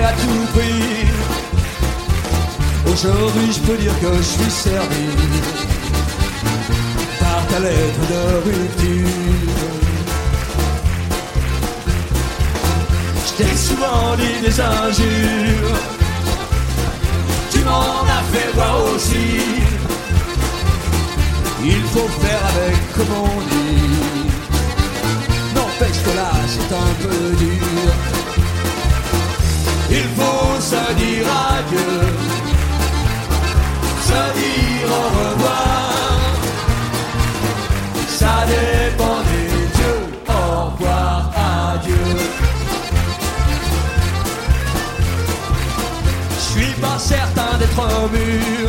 à tout prix. Aujourd'hui je peux dire que je suis servi par ta lettre de rupture. Je t'ai souvent dit des injures, tu m'en as fait voir aussi. Il faut faire avec comme on dit. N'empêche que là c'est un peu dur. Il faut se dire adieu, se dire au revoir. Ça dépend des dieux. Au revoir, adieu. Je suis pas certain d'être mûr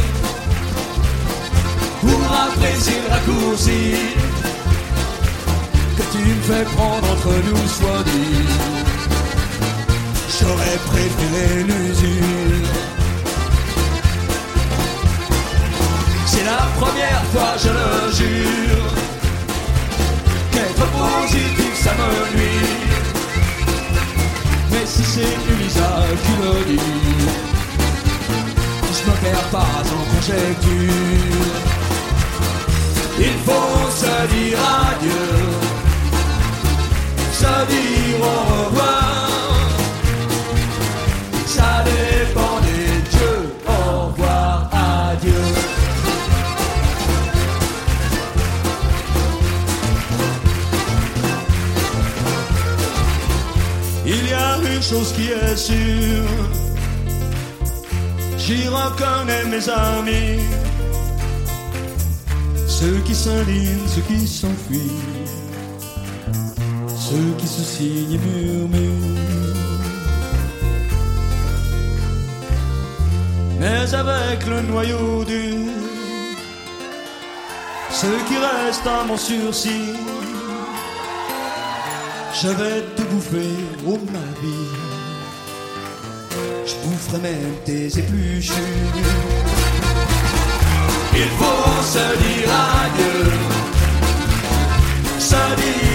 pour apprécier le raccourci que tu me fais prendre entre nous, soit dit. J'aurais préféré l'usure. C'est la première fois, je le jure, qu'être positif ça me nuit. Mais si c'est Elisa qui le dit, je me perds pas en conjecture. Il faut se dire adieu, se dire au revoir. Ça dépend des dieux. Au revoir, adieu. Il y a une chose qui est sûre, j'y reconnais mes amis, ceux qui s'indignent, ceux qui s'enfuient, ceux qui se signent et murmurent. Mais avec le noyau dur, ceux qui restent à mon sursis, je vais te bouffer, oh ma vie. Je boufferai même tes épluchures. Il faut se dire adieu, se dire